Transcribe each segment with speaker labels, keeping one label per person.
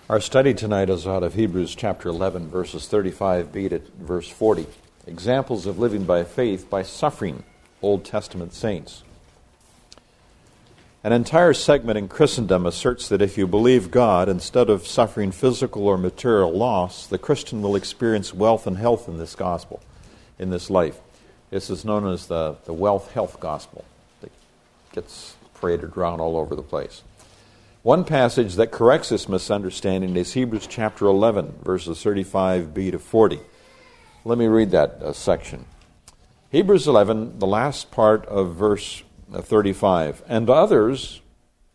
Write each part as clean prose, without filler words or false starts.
Speaker 1: Our study tonight is out of Hebrews chapter 11, verses 35b to verse 40. Examples of living by faith by suffering Old Testament saints. An entire segment in Christendom asserts that if you believe God, instead of suffering physical or material loss, the Christian will experience wealth and health in this gospel, in this life. This is known as the wealth-health gospel that gets paraded around all over the place. One passage that corrects this misunderstanding is Hebrews chapter 11, verses 35b to 40. Let me read that section. Hebrews 11, the last part of verse 35. And others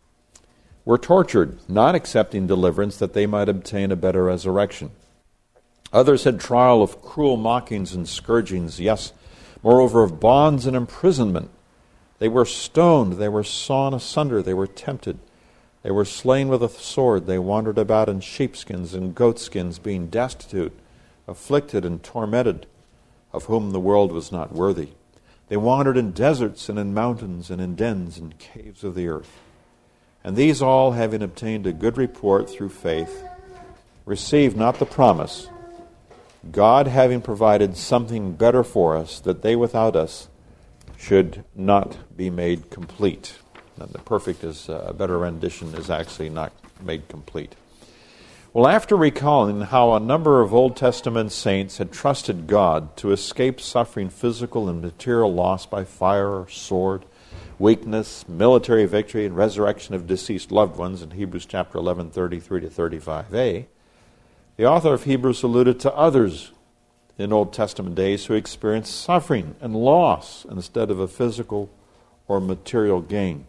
Speaker 1: were tortured, not accepting deliverance, that they might obtain a better resurrection. Others had trial of cruel mockings and scourgings, yes, moreover of bonds and imprisonment. They were stoned, they were sawn asunder, they were tempted. They were slain with a sword. They wandered about in sheepskins and goatskins, being destitute, afflicted, and tormented, of whom the world was not worthy. They wandered in deserts and in mountains and in dens and caves of the earth. And these all, having obtained a good report through faith, received not the promise, God having provided something better for us, that they without us should not be made complete. And the perfect is a better rendition is actually not made complete. Well, after recalling how a number of Old Testament saints had trusted God to escape suffering physical and material loss by fire or sword, weakness, military victory, and resurrection of deceased loved ones in Hebrews chapter 11, 33 to 35a, the author of Hebrews alluded to others in Old Testament days who experienced suffering and loss instead of a physical or material gain.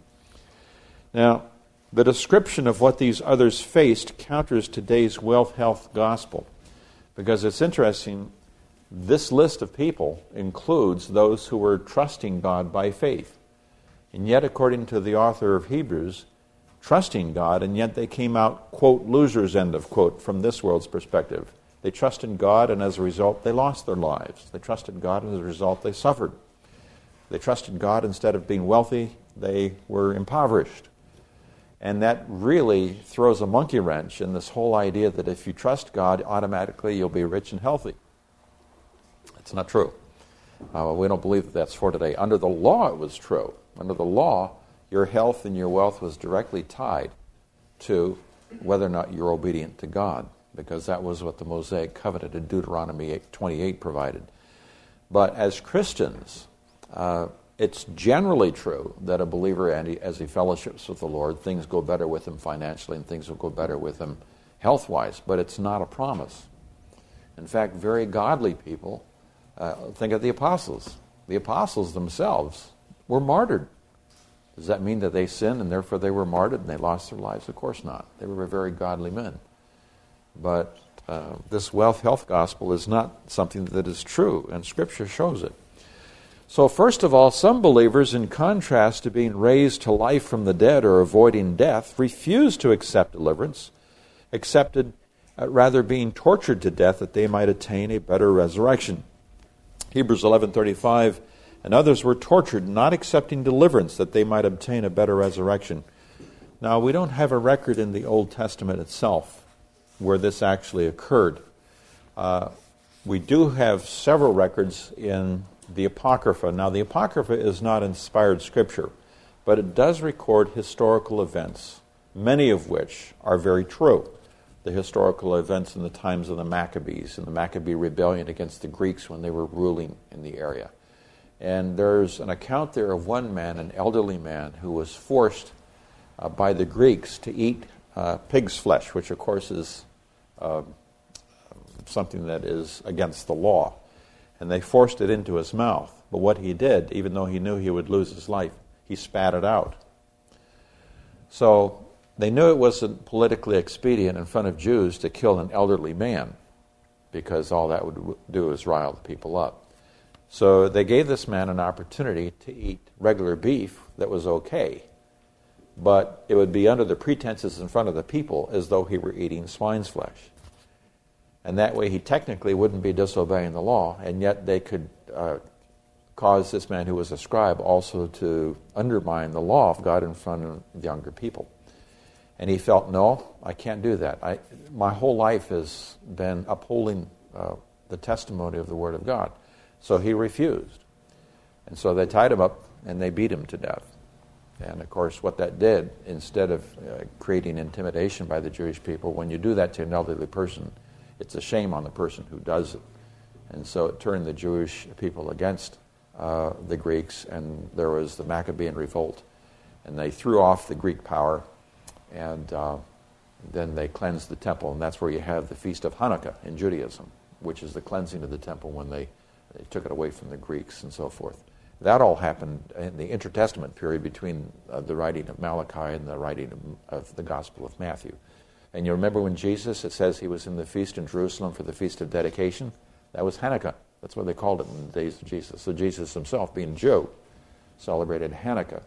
Speaker 1: Now, the description of what these others faced counters today's wealth-health gospel, because it's interesting, this list of people includes those who were trusting God by faith. And yet, according to the author of Hebrews, trusting God, and yet they came out, quote, losers, end of quote, from this world's perspective. They trusted God, and as a result, they lost their lives. They trusted God, and as a result, they suffered. They trusted God. Instead of being wealthy, they were impoverished. And that really throws a monkey wrench in this whole idea that if you trust God, automatically you'll be rich and healthy. It's not true. We don't believe that that's for today. Under the law, it was true. Under the law, your health and your wealth was directly tied to whether or not you're obedient to God, because that was what the Mosaic covenant in Deuteronomy 28 provided. But as Christians, it's generally true that a believer, as he fellowships with the Lord, things go better with him financially and things will go better with him health-wise, but it's not a promise. In fact, very godly people, think of the apostles. The apostles themselves were martyred. Does that mean that they sinned and therefore they were martyred and they lost their lives? Of course not. They were very godly men. But this wealth-health gospel is not something that is true, and Scripture shows it. So first of all, some believers, in contrast to being raised to life from the dead or avoiding death, refused to accept deliverance, accepted rather being tortured to death that they might attain a better resurrection. Hebrews 11:35, and others were tortured, not accepting deliverance that they might obtain a better resurrection. Now, we don't have a record in the Old Testament itself where this actually occurred. We do have several records in the Apocrypha. Now, the Apocrypha is not inspired scripture, but it does record historical events, many of which are very true. The historical events in the times of the Maccabees and the Maccabee rebellion against the Greeks when they were ruling in the area. And there's an account there of one man, an elderly man, who was forced by the Greeks to eat pig's flesh, which of course is something that is against the law. And they forced it into his mouth. But what he did, even though he knew he would lose his life, he spat it out. So they knew it wasn't politically expedient in front of Jews to kill an elderly man, because all that would do is rile the people up. So they gave this man an opportunity to eat regular beef that was okay, but it would be under the pretenses in front of the people as though he were eating swine's flesh. And that way he technically wouldn't be disobeying the law, and yet they could cause this man who was a scribe also to undermine the law of God in front of younger people. And he felt, no, I can't do that. My whole life has been upholding the testimony of the Word of God. So he refused. And so they tied him up and they beat him to death. And of course what that did, instead of creating intimidation by the Jewish people, when you do that to an elderly person, it's a shame on the person who does it. And so it turned the Jewish people against the Greeks, and there was the Maccabean revolt. And they threw off the Greek power, and then they cleansed the temple. And that's where you have the Feast of Hanukkah in Judaism, which is the cleansing of the temple when they took it away from the Greeks and so forth. That all happened in the intertestament period between the writing of Malachi and the writing of the Gospel of Matthew. And you remember when Jesus, it says he was in the feast in Jerusalem for the Feast of Dedication? That was Hanukkah. That's what they called it in the days of Jesus. So Jesus himself, being Jew, celebrated Hanukkah,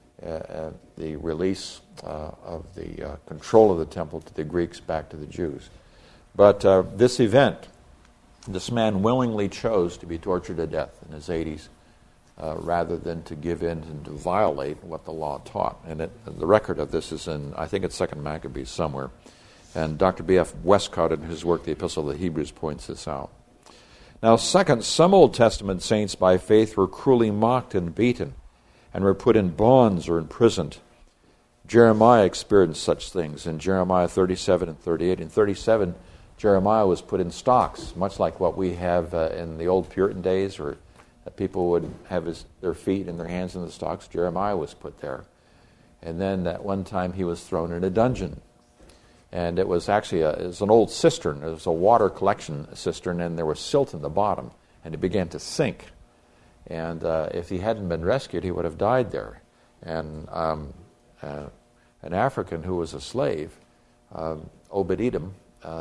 Speaker 1: the release of the control of the temple to the Greeks back to the Jews. But this event, this man willingly chose to be tortured to death in his 80s rather than to give in and to violate what the law taught. And the record of this is in, I think it's 2 Maccabees somewhere. And Dr. B.F. Westcott, in his work, The Epistle of the Hebrews, points this out. Now, second, some Old Testament saints by faith were cruelly mocked and beaten and were put in bonds or imprisoned. Jeremiah experienced such things in Jeremiah 37 and 38. In 37, Jeremiah was put in stocks, much like what we have in the old Puritan days, where people would have their feet and their hands in the stocks. Jeremiah was put there. And then at one time he was thrown in a dungeon. And it was actually it was an old cistern. It was a water collection cistern, and there was silt in the bottom, and it began to sink. And if he hadn't been rescued, he would have died there. And an African who was a slave, Obed-Edom,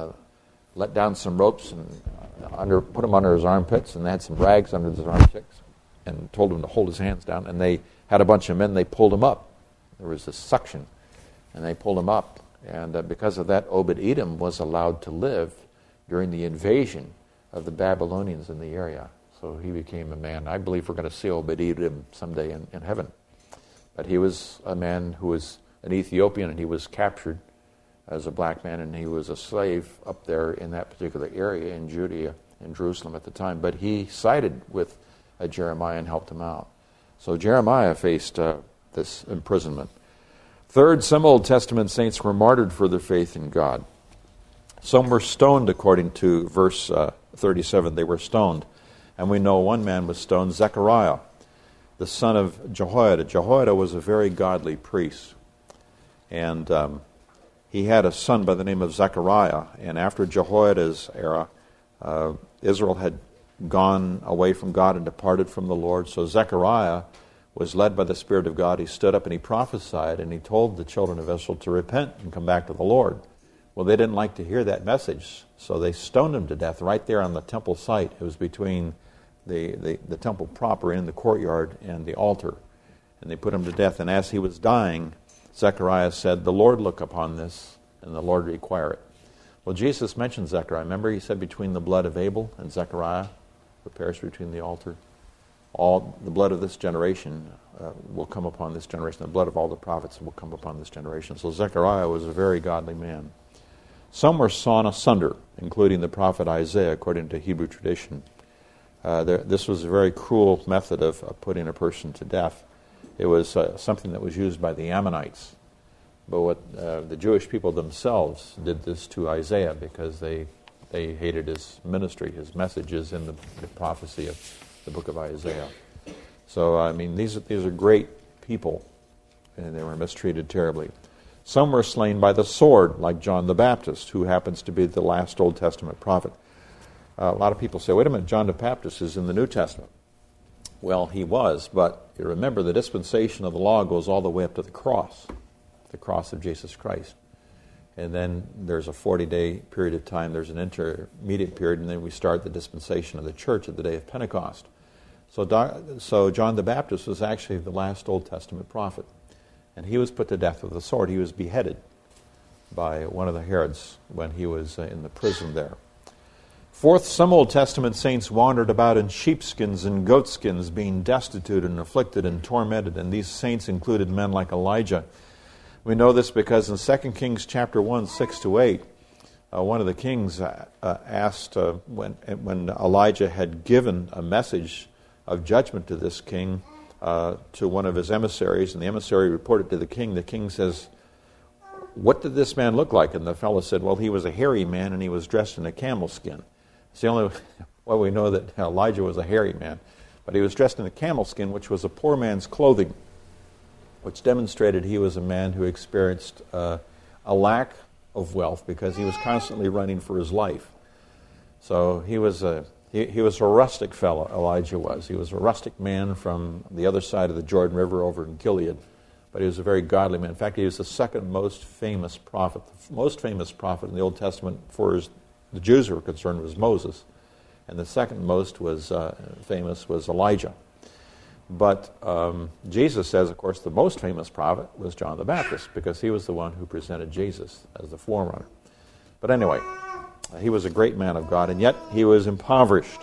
Speaker 1: let down some ropes and put them under his armpits, and they had some rags under his armpits, and told him to hold his hands down. And they had a bunch of men. They pulled him up. There was this suction, and they pulled him up. And because of that, Obed-Edom was allowed to live during the invasion of the Babylonians in the area. So he became a man. I believe we're going to see Obed-Edom someday in heaven. But he was a man who was an Ethiopian, and he was captured as a black man, and he was a slave up there in that particular area in Judea, in Jerusalem at the time. But he sided with Jeremiah and helped him out. So Jeremiah faced this imprisonment. Third, some Old Testament saints were martyred for their faith in God. Some were stoned, according to verse 37. They were stoned. And we know one man was stoned, Zechariah, the son of Jehoiada. Jehoiada was a very godly priest. And he had a son by the name of Zechariah. And after Jehoiada's era, Israel had gone away from God and departed from the Lord. So Zechariah was led by the Spirit of God. He stood up and he prophesied, and he told the children of Israel to repent and come back to the Lord. Well, they didn't like to hear that message, so they stoned him to death right there on the temple site. It was between the temple proper in the courtyard and the altar. And they put him to death. And as he was dying, Zechariah said, "The Lord look upon this, and the Lord require it." Well, Jesus mentioned Zechariah. Remember, he said between the blood of Abel and Zechariah, who perished between the altar, all the blood of this generation will come upon this generation. The blood of all the prophets will come upon this generation. So Zechariah was a very godly man. Some were sawn asunder, including the prophet Isaiah, according to Hebrew tradition. This was a very cruel method of putting a person to death. It was something that was used by the Ammonites. But what the Jewish people themselves did this to Isaiah because they hated his ministry, his messages in the prophecy of the book of Isaiah. So, I mean, these are great people, and they were mistreated terribly. Some were slain by the sword, like John the Baptist, who happens to be the last Old Testament prophet. A lot of people say, wait a minute, John the Baptist is in the New Testament. Well, he was, but you remember the dispensation of the law goes all the way up to the cross of Jesus Christ. And then there's a 40-day period of time, there's an intermediate period, and then we start the dispensation of the church at the day of Pentecost. So John the Baptist was actually the last Old Testament prophet. And he was put to death with a sword. He was beheaded by one of the Herods when he was in the prison there. Fourth, some Old Testament saints wandered about in sheepskins and goatskins, being destitute and afflicted and tormented. And these saints included men like Elijah, We know this because in 2 Kings chapter 1, 6-8, one of the kings asked when Elijah had given a message of judgment to this king to one of his emissaries, and the emissary reported to the king says, "What did this man look like?" And the fellow said, "Well, he was a hairy man and he was dressed in a camel skin." It's the only way we know that Elijah was a hairy man. But he was dressed in a camel skin, which was a poor man's clothing, which demonstrated he was a man who experienced a lack of wealth because he was constantly running for his life. So he was a rustic fellow, Elijah was. He was a rustic man from the other side of the Jordan River over in Gilead, but he was a very godly man. In fact, he was the second most famous prophet. The most famous prophet in the Old Testament for the Jews who were concerned was Moses, and the second most famous was Elijah. But Jesus says, of course, the most famous prophet was John the Baptist, because he was the one who presented Jesus as the forerunner. But anyway, he was a great man of God, and yet he was impoverished.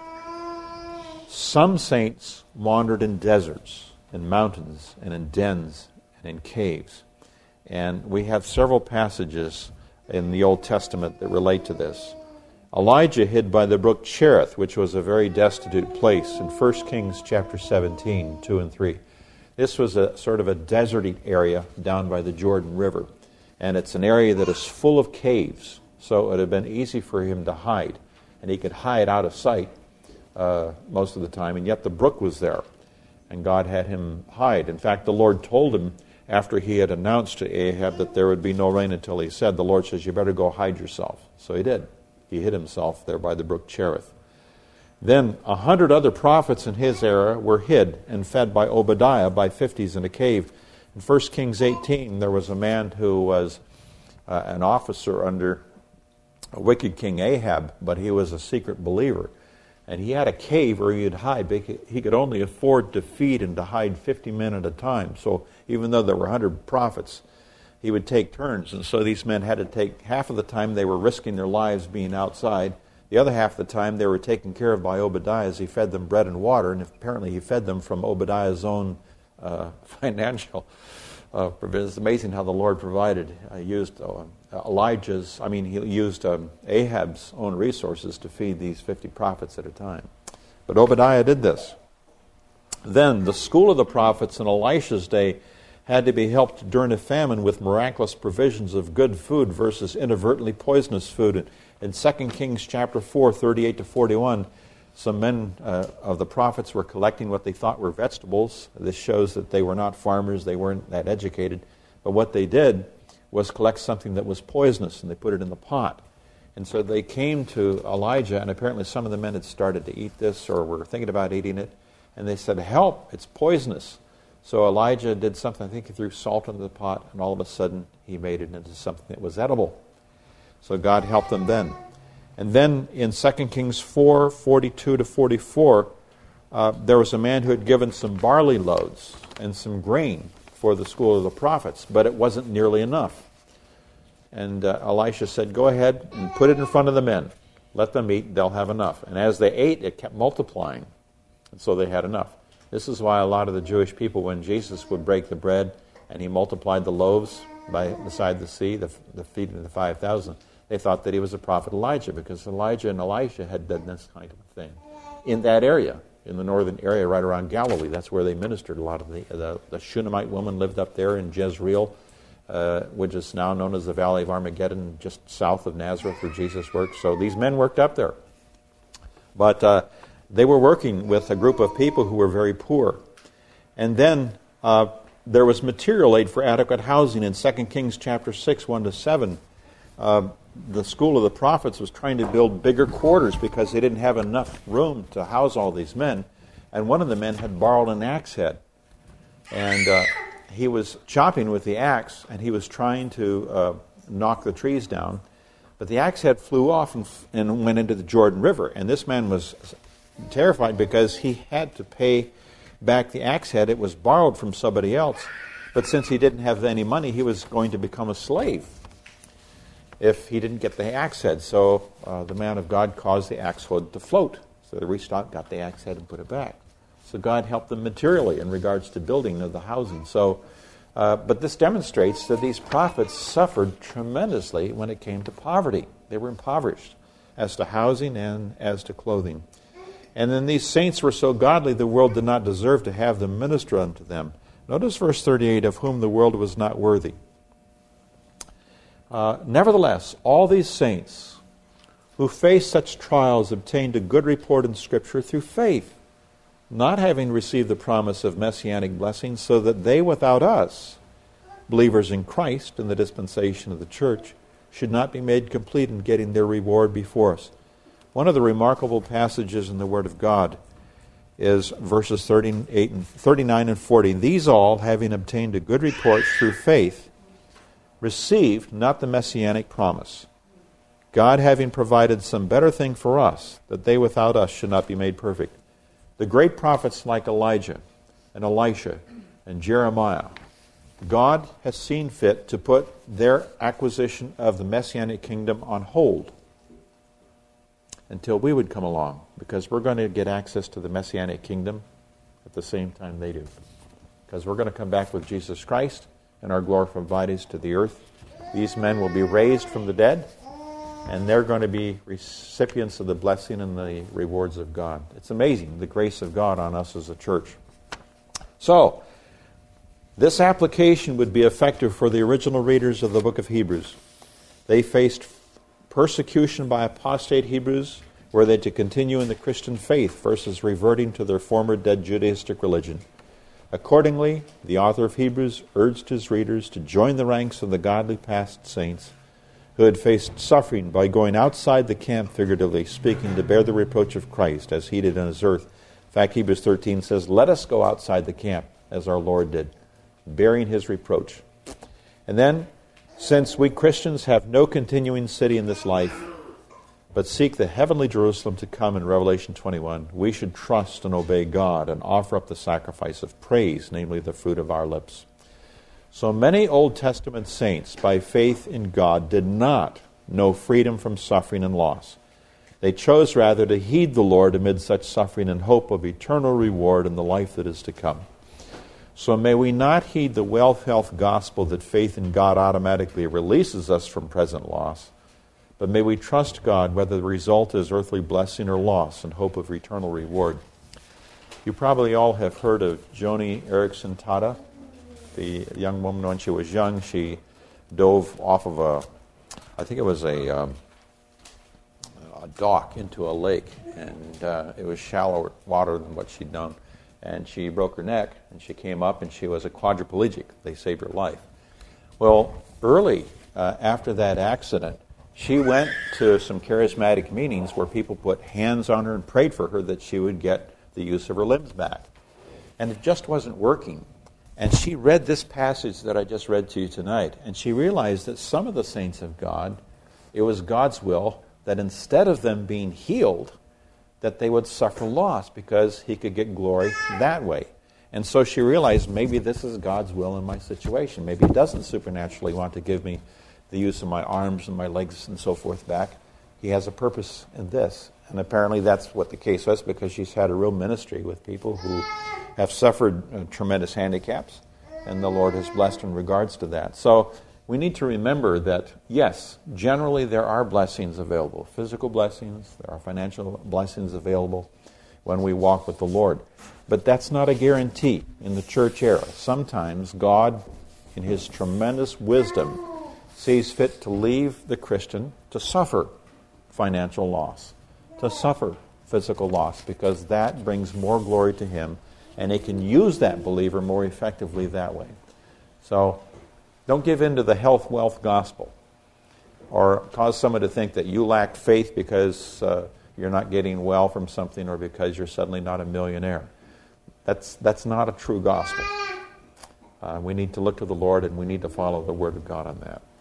Speaker 1: Some saints wandered in deserts, in mountains, and in dens, and in caves. And we have several passages in the Old Testament that relate to this. Elijah hid by the brook Cherith, which was a very destitute place, in 1 Kings chapter 17, 2 and 3. This was a sort of a deserty area down by the Jordan River, and it's an area that is full of caves, so it would have been easy for him to hide, and he could hide out of sight most of the time, and yet the brook was there, and God had him hide. In fact, the Lord told him, after he had announced to Ahab that there would be no rain until he said, the Lord says, "You better go hide yourself." So he did. He hid himself there by the brook Cherith. Then 100 other prophets in his era were hid and fed by Obadiah by 50s in a cave. In 1 Kings 18, there was a man who was an officer under a wicked king Ahab, but he was a secret believer. And he had a cave where he'd hide. He could only afford to feed and to hide 50 men at a time. So even though there were 100 prophets, he would take turns. And so these men had to take half of the time they were risking their lives being outside. The other half of the time they were taken care of by Obadiah as he fed them bread and water. And apparently he fed them from Obadiah's own financial provisions. It's amazing how the Lord provided. He used Ahab's own resources to feed these 50 prophets at a time. But Obadiah did this. Then the school of the prophets in Elisha's day had to be helped during a famine with miraculous provisions of good food versus inadvertently poisonous food. In 2 Kings chapter 4, 38-41, some men of the prophets were collecting what they thought were vegetables. This shows that they were not farmers, they weren't that educated. But what they did was collect something that was poisonous, and they put it in the pot. And so they came to Elijah, and apparently some of the men had started to eat this or were thinking about eating it. And they said, "Help, it's poisonous." So Elijah did something, I think he threw salt into the pot, and all of a sudden he made it into something that was edible. So God helped them then. And then in 2 Kings 4, 42-44, there was a man who had given some barley loaves and some grain for the school of the prophets, but it wasn't nearly enough. And Elisha said, "Go ahead and put it in front of the men. Let them eat, they'll have enough." And as they ate, it kept multiplying, and so they had enough. This is why a lot of the Jewish people, when Jesus would break the bread and he multiplied the loaves beside the sea, the feeding of the 5,000, they thought that he was the prophet Elijah, because Elijah and Elisha had done this kind of thing in that area, in the northern area right around Galilee. That's where they ministered. A lot of the Shunammite woman lived up there in Jezreel, which is now known as the Valley of Armageddon, just south of Nazareth where Jesus worked. So these men worked up there. But they were working with a group of people who were very poor. And then there was material aid for adequate housing in 2 Kings chapter 6, 1-7. The school of the prophets was trying to build bigger quarters because they didn't have enough room to house all these men. And one of the men had borrowed an axe head. And he was chopping with the axe, and he was trying to knock the trees down. But the axe head flew off and went into the Jordan River. And this man was terrified because he had to pay back the axe head. It was borrowed from somebody else. But since he didn't have any money, he was going to become a slave if he didn't get the axe head. So the man of God caused the axe head to float. So they reached out, got the axe head, and put it back. So God helped them materially in regards to building of the housing. So But this demonstrates that these prophets suffered tremendously when it came to poverty. They were impoverished as to housing and as to clothing. And then these saints were so godly, the world did not deserve to have them minister unto them. Notice verse 38, of whom the world was not worthy. Nevertheless, all these saints who faced such trials obtained a good report in Scripture through faith, not having received the promise of messianic blessings, so that they without us, believers in Christ in the dispensation of the church, should not be made complete in getting their reward before us. One of the remarkable passages in the Word of God is verses 39 and 40. These all, having obtained a good report through faith, received not the messianic promise, God having provided some better thing for us, that they without us should not be made perfect. The great prophets like Elijah and Elisha and Jeremiah, God has seen fit to put their acquisition of the messianic kingdom on hold until we would come along, because we're going to get access to the messianic kingdom at the same time they do. Because we're going to come back with Jesus Christ and our glorified bodies to the earth. These men will be raised from the dead, and they're going to be recipients of the blessing and the rewards of God. It's amazing, the grace of God on us as a church. So, this application would be effective for the original readers of the book of Hebrews. They faced persecution by apostate Hebrews, were they to continue in the Christian faith versus reverting to their former dead Judaistic religion. Accordingly, the author of Hebrews urged his readers to join the ranks of the godly past saints who had faced suffering by going outside the camp, figuratively speaking, to bear the reproach of Christ as he did on his earth. In fact, Hebrews 13 says, let us go outside the camp as our Lord did, bearing his reproach. And then, since we Christians have no continuing city in this life, but seek the heavenly Jerusalem to come in Revelation 21, we should trust and obey God and offer up the sacrifice of praise, namely the fruit of our lips. So many Old Testament saints, by faith in God, did not know freedom from suffering and loss. They chose rather to heed the Lord amid such suffering in hope of eternal reward in the life that is to come. So may we not heed the wealth, health gospel that faith in God automatically releases us from present loss, but may we trust God whether the result is earthly blessing or loss in hope of eternal reward. You probably all have heard of Joni Eareckson Tada, the young woman. When she was young, she dove off of a dock into a lake, and it was shallower water than what she'd known. And she broke her neck, and she came up, and she was a quadriplegic. They saved her life. Well, early after that accident, she went to some charismatic meetings where people put hands on her and prayed for her that she would get the use of her limbs back. And it just wasn't working. And she read this passage that I just read to you tonight, and she realized that some of the saints of God, it was God's will that instead of them being healed, that they would suffer loss because he could get glory that way. And so she realized, maybe this is God's will in my situation. Maybe he doesn't supernaturally want to give me the use of my arms and my legs and so forth back. He has a purpose in this. And apparently that's what the case was, because she's had a real ministry with people who have suffered tremendous handicaps, and the Lord has blessed in regards to that. So we need to remember that, yes, generally there are blessings available, physical blessings, there are financial blessings available when we walk with the Lord. But that's not a guarantee in the church era. Sometimes God, in his tremendous wisdom, sees fit to leave the Christian to suffer financial loss, to suffer physical loss, because that brings more glory to him, and he can use that believer more effectively that way. So don't give in to the health, wealth gospel, or cause someone to think that you lack faith because you're not getting well from something, or because you're suddenly not a millionaire. That's not a true gospel. We need to look to the Lord, and we need to follow the Word of God on that.